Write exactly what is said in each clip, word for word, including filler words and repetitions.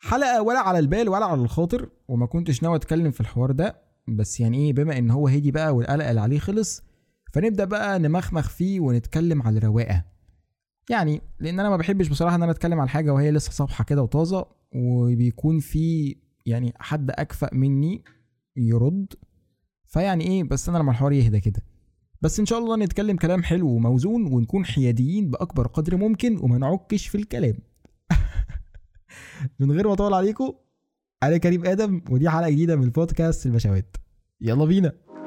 حلقة ولا على البال ولا على الخاطر، وما كنتش ناوي اتكلم في الحوار ده، بس يعني ايه، بما ان هو هدي بقى والقلق اللي عليه خلص، فنبدأ بقى نمخمخ فيه ونتكلم على الرواقة. يعني لان انا ما بحبش بصراحة ان انا اتكلم على حاجة وهي لسه صفحة كده وطازة، وبيكون في يعني حد اكفأ مني يرد. فيعني ايه، بس انا لما الحوار يهدى كده، بس ان شاء الله نتكلم كلام حلو وموزون ونكون حياديين باكبر قدر ممكن وما نعكش في الكلام. من غير ما اطول عليكم، انا كريم ادم ودي حلقه جديده من البودكاست البشوات. يلا بينا.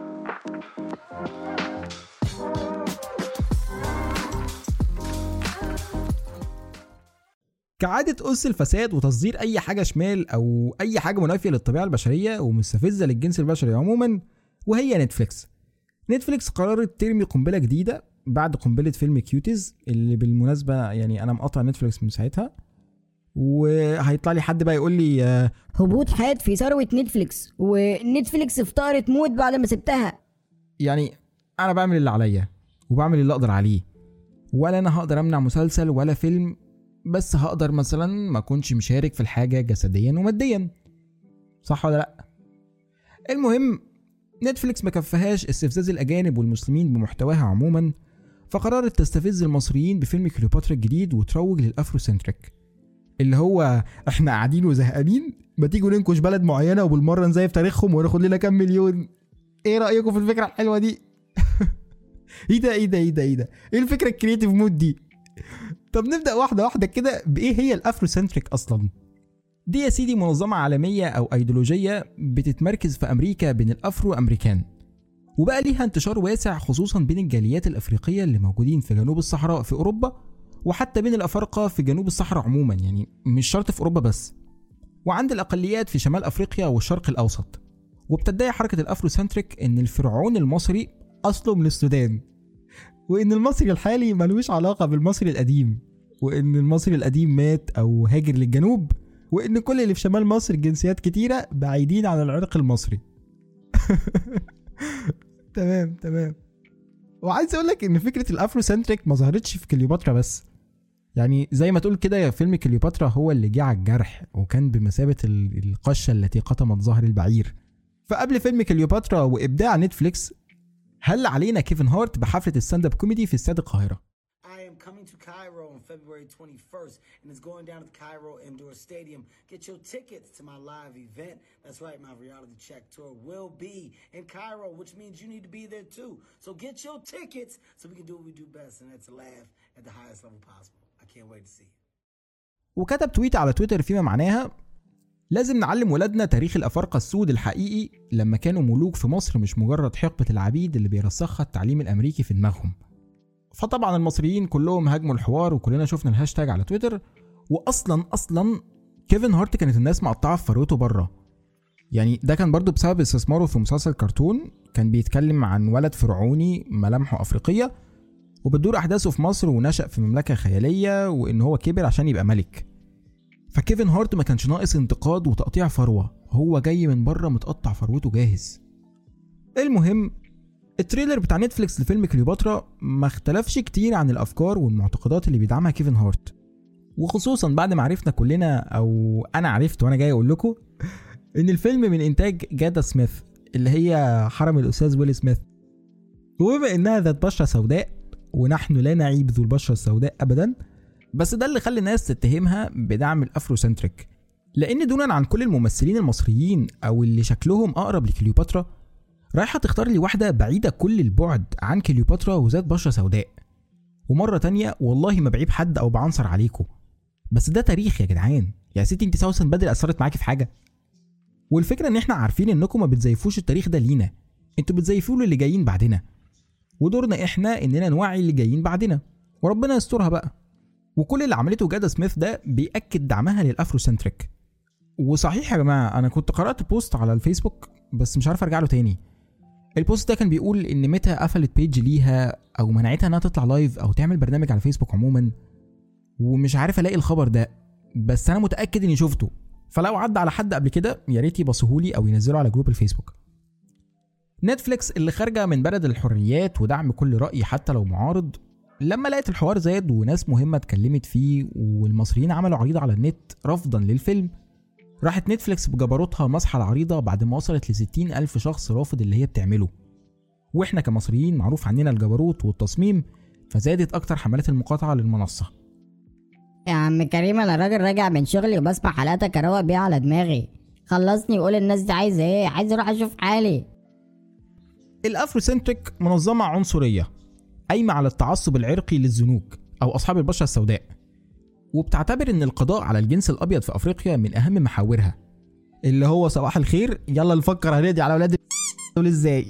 كعادة أس الفساد وتصدير أي حاجة شمال أو أي حاجة منافية للطبيعة البشرية ومستفزة للجنس البشري عموما، وهي نتفليكس. نتفليكس قررت ترمي قنبلة جديدة بعد قنبلة فيلم كيوتيز، اللي بالمناسبة يعني أنا مقطع نتفليكس من ساعتها، وهيطلع لي حد بقى يقول لي آه هبوط حاد في ثروة نتفليكس، ونتفليكس افتقرت موت بعد ما سبتها. يعني أنا بعمل اللي عليا وبعمل اللي أقدر عليه، ولا أنا هقدر أمنع مسلسل ولا فيلم، بس هقدر مثلا ما كنش مشارك في الحاجة جسديا وماديا، صح ولا لأ؟ المهم، نتفليكس ما كفهاش استفزاز الأجانب والمسلمين بمحتواها عموما، فقررت تستفز المصريين بفيلم كليوباترا الجديد وتروج للأفروسنتريك، اللي هو احنا قاعدين وزهقانين، ما تيجوا ننكش بلد معينة وبالمرة نزيف تاريخهم وناخد لنا كام مليون. ايه رأيكم في الفكرة الحلوة دي؟ ايه ده ايه ده ايه ده ايه ده ايه الفكرة الكرياتيف مود دي؟ طب نبدأ واحدة واحدة كده، بايه هي الأفروسنتريك أصلا؟ دي يا سيدي منظمة عالمية أو أيديولوجية بتتمركز في أمريكا بين الأفرو أمريكان، وبقى ليها انتشار واسع خصوصا بين الجاليات الأفريقية اللي موجودين في جنوب الصحراء في أوروبا، وحتى بين الأفارقة في جنوب الصحراء عموما، يعني مش شرط في أوروبا بس، وعند الأقليات في شمال أفريقيا والشرق الأوسط. وبتدعي حركة الأفروسنتريك إن الفرعون المصري أصله من السودان، وإن المصري الحالي ملوش علاقة بالمصري القديم، وإن المصري القديم مات أو هاجر للجنوب، وإن كل اللي في شمال مصر جنسيات كتيرة بعيدين عن العرق المصري. تمام تمام. وعايز أقولك إن فكرة الأفروسنتريك ما ظهرتش في كليوباترا بس، يعني زي ما تقول كده يا فيلم كليوباترا هو اللي جه على الجرح وكان بمثابة القشة التي قطمت ظهر البعير. فقبل فيلم كليوباترا وإبداع نتفليكس، هل علينا كيفن هارت بحفلة الستاند اب كوميدي في استاد القاهرة. Coming to Cairo on February twenty-first, and it's going down at the Cairo Indoor Stadium. Get your tickets to my live event. That's right, my reality check tour will be in Cairo, which means you need to be there too. So get your tickets so we can do what we do best, and that's to laugh at the highest level possible. I can't wait to see you. وكتب تويت على تويتر فيما معناها: لازم نعلم ولادنا تاريخ الأفارقة السود الحقيقي لما كانوا ملوك في مصر، مش مجرد حقبة العبيد اللي بيرسخها التعليم الأمريكي في دماغهم. فطبعا المصريين كلهم هاجموا الحوار، وكلنا شفنا الهاشتاج على تويتر. واصلا اصلا كيفن هارت كانت الناس مقطعه في فروته بره، يعني ده كان برضو بسبب استثماره في مسلسل كرتون كان بيتكلم عن ولد فرعوني ملامحه افريقيه وبتدور احداثه في مصر ونشأ في مملكه خياليه، وان هو كبر عشان يبقى ملك. فكيفن هارت ما كانش ناقص انتقاد وتقطيع فروه، هو جاي من بره متقطع فروته جاهز. المهم، التريلر بتاع نتفليكس لفيلم كليوباترا ما اختلفش كتير عن الافكار والمعتقدات اللي بيدعمها كيفن هارت، وخصوصا بعد ما عرفنا كلنا، او انا عرفت وانا جاي اقول لكم، ان الفيلم من انتاج جادا سميث اللي هي حرم الاستاذ ويل سميث. وبما انها ذات بشره سوداء، ونحن لا نعيب ذو البشره السوداء ابدا، بس ده اللي خلى الناس تتهمها بدعم الافروسنتريك، لان دونا عن كل الممثلين المصريين او اللي شكلهم اقرب لكليوباترا، رايحة تختار لي واحدة بعيدة كل البعد عن كليوباترا وذات بشرة سوداء. ومرة تانية والله ما بعيب حد او بعنصر عليكم، بس ده تاريخ يا جدعان. يا ستي انت سوسن بدري اثرت معاكي في حاجة؟ والفكرة ان احنا عارفين انكم ما بتزيفوش التاريخ ده لينا، انتوا بتزيفوه للي جايين بعدنا، ودورنا احنا اننا نوعي اللي جايين بعدنا، وربنا يسترها بقى. وكل اللي عملته جادا سميث ده بيأكد دعمها للأفروسنتريك. وصحيح يا جماعة، انا كنت قرأت بوست على الفيسبوك بس مش عارف ارجع له تاني. البوست ده كان بيقول ان ميتا قفلت بيج ليها او منعتها انها تطلع لايف او تعمل برنامج على فيسبوك عموما، ومش عارف الاقي الخبر ده، بس انا متاكد اني شفته. فلو عدى على حد قبل كده يا ريت يبصهولي او ينزله على جروب الفيسبوك. نتفليكس اللي خارجه من بلد الحريات ودعم كل راي حتى لو معارض، لما لقيت الحوار زاد وناس مهمه اتكلمت فيه والمصريين عملوا عريضه على النت رفضا للفيلم، راحت نتفليكس بجبروتها مسحة العريضة بعد ما وصلت لستين ألف شخص رافض اللي هي بتعمله، وإحنا كمصريين معروف عننا الجبروت والتصميم، فزادت أكتر حملات المقاطعة للمنصة. يا عم كريم انا راجل راجع من شغلي وبسمع حلقاتك اروق بيها على دماغي، خلصني وقول الناس دي عايزه ايه، عايز اروح اشوف حالي. الافروسنتريك منظمة عنصرية قايمة على التعصب العرقي للزنوج أو أصحاب البشرة السوداء، وبتعتبر إن القضاء على الجنس الأبيض في أفريقيا من أهم محاورها، اللي هو صباح الخير يلا نفكر هنقضي على أولاد دول إزاي.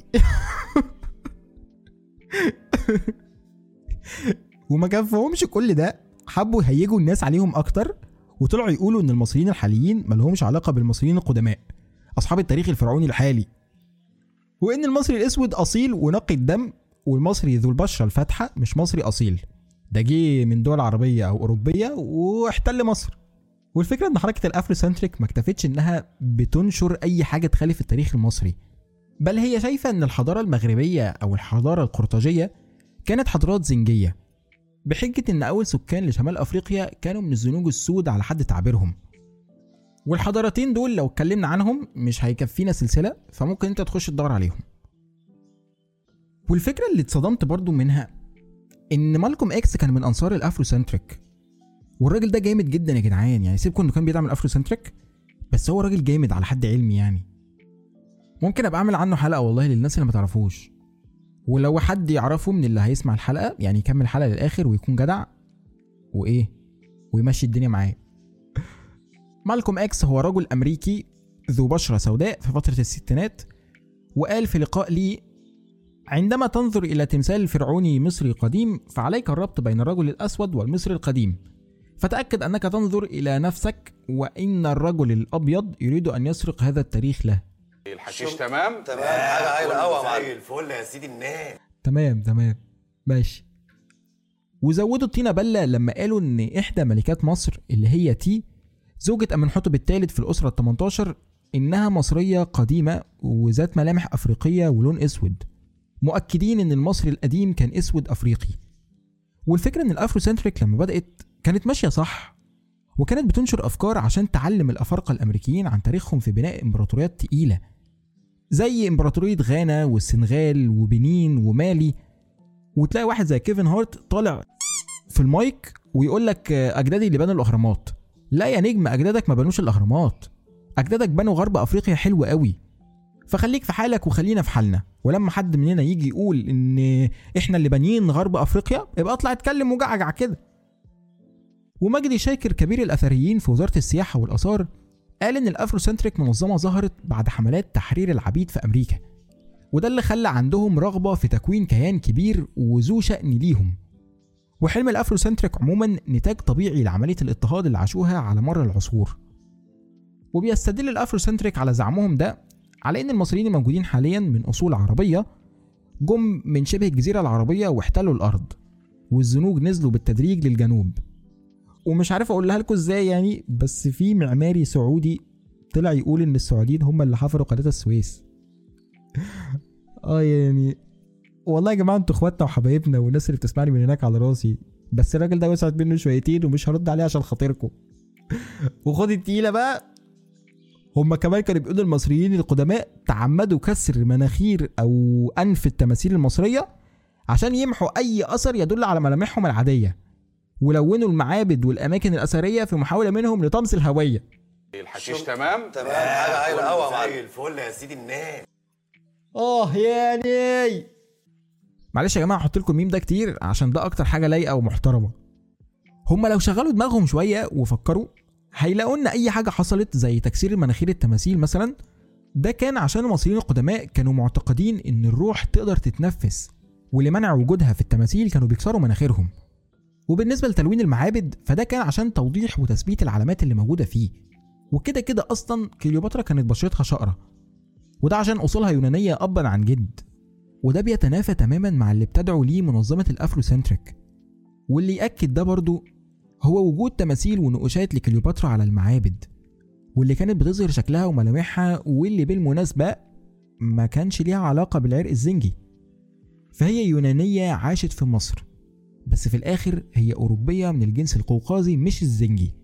وما كفهمش كل ده، حبوا يهيجوا الناس عليهم أكتر، وطلعوا يقولوا إن المصريين الحاليين ملهمش علاقة بالمصريين القدماء أصحاب التاريخ الفرعوني الحالي، وإن المصري الأسود أصيل ونقي الدم، والمصري ذو البشرة الفاتحة مش مصري أصيل، ده جه من دول عربية أو أوروبية واحتل مصر. والفكرة إن حركة الأفروسنتريك ما اكتفتش إنها بتنشر أي حاجة تخالف التاريخ المصري، بل هي شايفة إن الحضارة المغربية أو الحضارة القرطاجية كانت حضارات زنجية، بحجة إن أول سكان لشمال أفريقيا كانوا من الزنوج السود على حد تعبيرهم. والحضارتين دول لو اتكلمنا عنهم مش هيكفينا سلسلة، فممكن انت تخش تدور عليهم. والفكرة اللي اتصدمت برضو منها ان مالكوم اكس كان من انصار الافروسنتريك، والراجل ده جامد جدا يا جدعان، يعني سيبكم انه كان بيدعم الافروسنتريك بس هو راجل جامد على حد علمي. يعني ممكن ابقى اعمل عنه حلقة والله للناس اللي ما تعرفوش، ولو حد يعرفه من اللي هيسمع الحلقة يعني يكمل الحلقة للاخر ويكون جدع وايه ويمشي الدنيا معاه. مالكوم اكس هو رجل امريكي ذو بشرة سوداء في فترة الستينات، وقال في لقاء لي: عندما تنظر الى تمثال فرعوني مصري قديم فعليك الربط بين الرجل الاسود والمصري القديم، فتأكد انك تنظر الى نفسك وان الرجل الابيض يريد ان يسرق هذا التاريخ له. الحشيش تمام تمام حاجه هايله قوي زي الفل يا سيدي الناس. تمام تمام ماشي. وزودوا الطينة بلة لما قالوا ان احدى ملكات مصر اللي هي تي زوجة أمنحتب الثالث في الأسرة الثمنتاشر إنها مصرية قديمة وذات ملامح أفريقية ولون أسود، مؤكدين إن المصري القديم كان أسود أفريقي. والفكرة إن الأفروسنتريك لما بدأت كانت ماشية صح، وكانت بتنشر أفكار عشان تعلم الأفارقة الأمريكيين عن تاريخهم في بناء إمبراطوريات تقيلة زي إمبراطورية غانا والسنغال وبنين ومالي. وتلاقي واحد زي كيفن هارت طالع في المايك ويقول لك أجدادي اللي بنوا الأهرامات. لا يا نجم، أجدادك ما بنوش الأهرامات، أجدادك بنوا غرب أفريقيا حلو قوي، فخليك في حالك وخلينا في حالنا. ولما حد مننا يجي يقول إن إحنا اللي بانيين غرب أفريقيا يبقى اطلع اتكلم وجعجع كده. ومجدي شاكر كبير الأثريين في وزارة السياحة والآثار قال إن الأفروسنتريك منظمة ظهرت بعد حملات تحرير العبيد في أمريكا، وده اللي خلى عندهم رغبة في تكوين كيان كبير وذو شأن ليهم. وحلم الأفروسنتريك عموما نتاج طبيعي لعملية الاضطهاد اللي عاشوها على مر العصور. وبيستدل الأفروسنتريك على زعمهم ده على إن المصريين الموجودين حاليا من أصول عربية جم من شبه الجزيرة العربية واحتلوا الأرض، والزنوج نزلوا بالتدريج للجنوب. ومش عارف أقولها لكم إزاي يعني، بس في معماري سعودي طلع يقول إن السعوديين هم اللي حفروا قناة السويس. آه يعني والله يا جماعه انتوا اخواتنا وحبايبنا والناس اللي بتسمعني من هناك على راسي، بس الراجل ده وسعت منه شويتين ومش هرد عليه عشان خاطركم. وخد التقيله بقى، هما كمان كانوا بيقولوا المصريين القدماء تعمدوا كسر مناخير او انف التماثيل المصريه عشان يمحوا اي اثر يدل على ملامحهم العاديه، ولونوا المعابد والاماكن الاثريه في محاوله منهم لطمس الهويه. الحشيش تمام تمام حاجه هايله قوي زي الفل يا سيدي الناس. اه يعني معلش يا جماعه احط لكم الميم ده كتير عشان ده اكتر حاجه لايقه ومحترمه. هم لو شغلوا دماغهم شويه وفكروا هيلاقوا ان اي حاجه حصلت زي تكسير مناخير التماثيل مثلا ده كان عشان المصريين القدماء كانوا معتقدين ان الروح تقدر تتنفس، ولمنع وجودها في التماثيل كانوا بيكسروا مناخيرهم. وبالنسبه لتلوين المعابد فده كان عشان توضيح وتثبيت العلامات اللي موجوده فيه. وكده كده اصلا كليوباترا كانت بشرتها شقره، وده عشان اصولها يونانيه ابا عن جد، وده بيتنافى تماما مع اللي بتدعو ليه منظمة الأفروسنتريك. واللي يأكد ده برضو هو وجود تماثيل ونقوشات لكليوباترا على المعابد، واللي كانت بتظهر شكلها وملامحها، واللي بالمناسبة ما كانش ليها علاقة بالعرق الزنجي، فهي يونانية عاشت في مصر، بس في الآخر هي أوروبية من الجنس القوقازي مش الزنجي.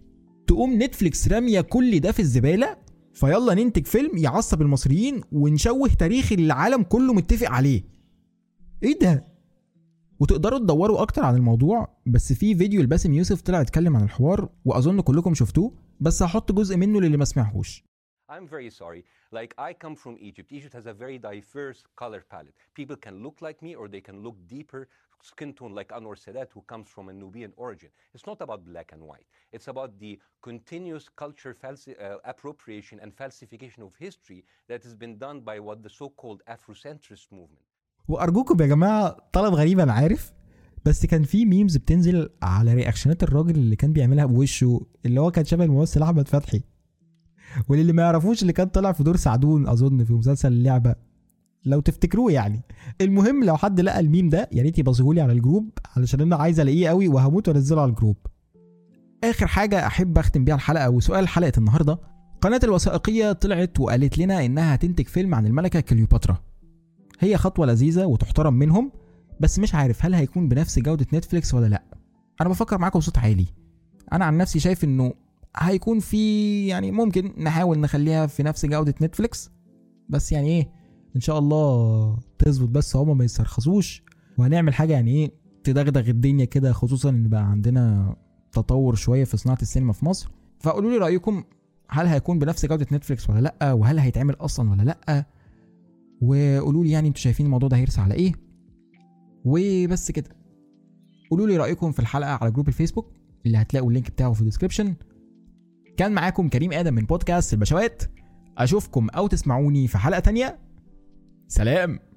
تقوم نتفليكس راميه كل ده في الزباله، فيلا ننتج فيلم يعصب المصريين ونشوه تاريخ العالم كله متفق عليه. ايه ده؟ وتقدروا تدوروا اكتر عن الموضوع، بس في فيديو لباسم يوسف طلع يتكلم عن الحوار واظن كلكم شفتوه، بس هحط جزء منه للي ما سمعهوش. I'm very sorry. Like, I come from Egypt. Egypt has a very diverse color palette. People can look like me or they can look deeper skin tone like Anwar Sadat, who comes from a Nubian origin. It's not about black and white. It's about the continuous culture falsi- uh, appropriation and falsification of history that has been done by what the so-called Afrocentrist movement. وارجوكم يا جماعه، طلب غريب انا عارف، بس كان في ميمز بتنزل على رياكشنات الراجل اللي كان بيعملها بوشه، اللي هو كان شبه الممثل احمد فتحي، واللي ما يعرفوش اللي كان طلع في دور سعدون اظن في مسلسل اللعبه لو تفتكروه يعني. المهم لو حد لقى الميم ده يا ريت يبصهولي على الجروب، علشان انا عايز الاقيه قوي وهموت وانزله على الجروب. اخر حاجه احب اختم بيها الحلقه وسؤال حلقه النهارده، قناه الوثائقيه طلعت وقالت لنا انها هتنتج فيلم عن الملكه كليوباترا. هي خطوه لذيذه وتحترم منهم، بس مش عارف هل هيكون بنفس جوده نتفليكس ولا لا. انا بفكر معاكم بصوت عالي، انا عن نفسي شايف انه هيكون في يعني ممكن نحاول نخليها في نفس جوده نتفليكس، بس يعني ايه ان شاء الله تظبط، بس هما ما يسترخصوش، وهنعمل حاجه يعني ايه تدغدغ الدنيا كده، خصوصا ان بقى عندنا تطور شويه في صناعه السينما في مصر. فقولوا لي رايكم، هل هيكون بنفس جوده نتفليكس ولا لا، وهل هيتعمل اصلا ولا لا، وقولوا لي يعني انتوا شايفين الموضوع ده هيرسى على ايه. وبس كده، قولوا لي رايكم في الحلقه على جروب الفيسبوك اللي هتلاقوا اللينك بتاعه في الديسكريبشن. كان معاكم كريم آدم من بودكاست البشوات، اشوفكم او تسمعوني في حلقه تانية. سلام.